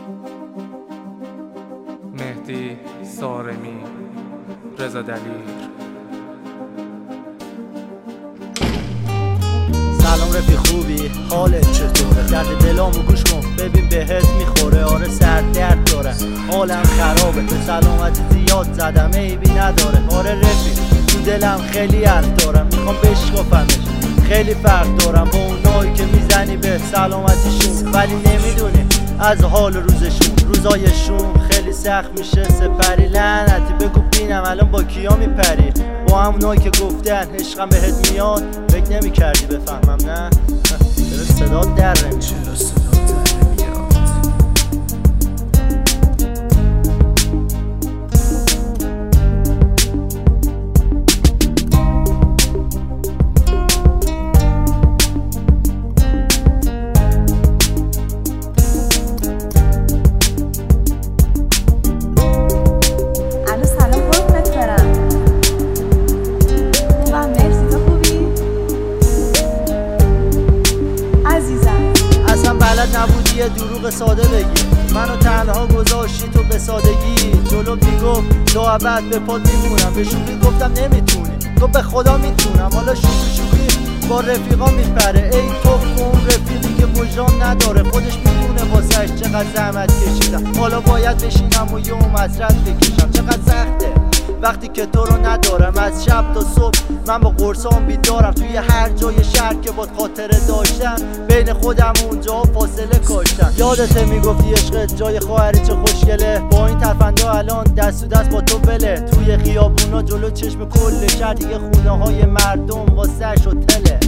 مهدی سارمی، رضا دلیر. سلام رفیق، خوبی؟ حالت چطوره؟ درد دلامو گوش کن ببین بهت میخوره. آره سرد درد داره، حالم خرابه، به سلامتی زیاد زدم عیبی نداره. آره رفیق تو دلم خیلی حرف دارم، میخوام بشکافمش، خیلی فرق دارم با اونایی که میزنی به سلامتیشون ولی نمیدونی از حال روزشون. روزایشون خیلی سخت میشه سپری، لعنتی بگو بینم الان با کیا میپری؟ با همونایی که گفتن عشقم بهت میاد، فکر نمیکردی بفهمم نه؟ چرا صدات در نمیاد؟ بلد نبودی یه دروغ ساده بگی، منو تنها گذاشتی تو به سادگی. جلو میگفت تا ابد به پات میمونم، به شوخی گفتم نمیتونی، تو به خدا میتونم. حالا شوخی با رفیقا میپره، ای تو اون رفیقی که وجدان نداره، خودش میدونه واسهش چقدر زحمت کشیدم. حالا باید بشینم و یه مصرف بکشم، چقدر سخته وقتی که تو رو ندارم. از شب تا صبح من با قرصام بیدارم، توی هر جای شهر که باد خاطره داشتم، بین خودم اونجا فاصله کاشتم. یادته میگفتی عشقت جای خواهری چه خوشگله، با این ترفنده الان دست تو دست با تو بله. توی خیابونا جلو چشم کل شهر دیگه خونه های مردم واسهش هتله.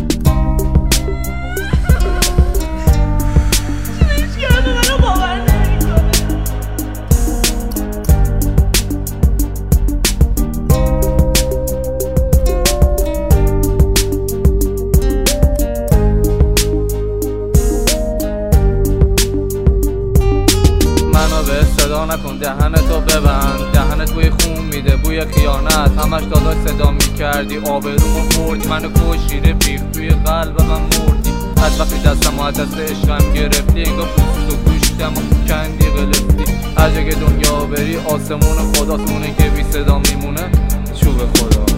صدا نکن دهنتو ببند، دهنت بوی خون میده، بوی خیانت. همش داداش صدا میکردی، آبرومو بردی، منو کشتی رفیق، توی قلب من مردی. از وقتی دستم از دست عشقم گرفتی، انگار پوست و گوشتم و کندی قلفتی. هر جا که دنیا بری آسمون خداست، اونه که بی صدا میمونه چوب خداست.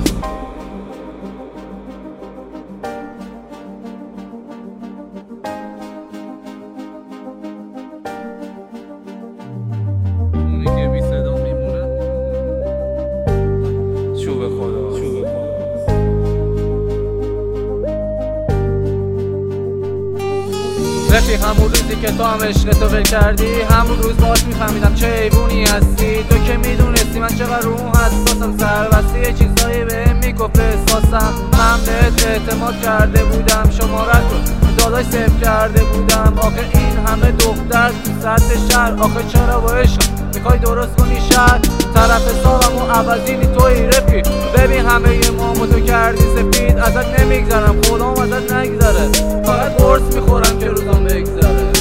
رفیق همون روزی که تو هم عشقتو ول کردی، همون روز باهاش میفهمیدم چه حیوونی هستی. تو که میدونستی من چقدر رو حساسم، سربسته یه چیزایی بهم میگفت احساسم. من بهت اعتماد کرده بودم، شمارت رو داداش سیف کرده بودم. آخه این همه دختر تو سطح شهر، آخه چرا با عشق میخوای درست کنی شهر؟ طرف حسابم و عوضینی توی رفیق، ببین همه یه مامو تو کردی سفید. ازت نمیگذرم، خدام ازت نگذره، فقط قرص میخورم که روزام بگذره.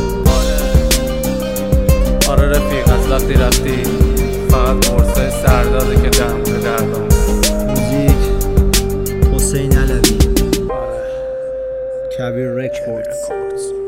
آره رفیق از وقتی رفتی، فقط قرصای سرداده که دم به دردم. موزیک حسین علوی، کبیر رکوردز.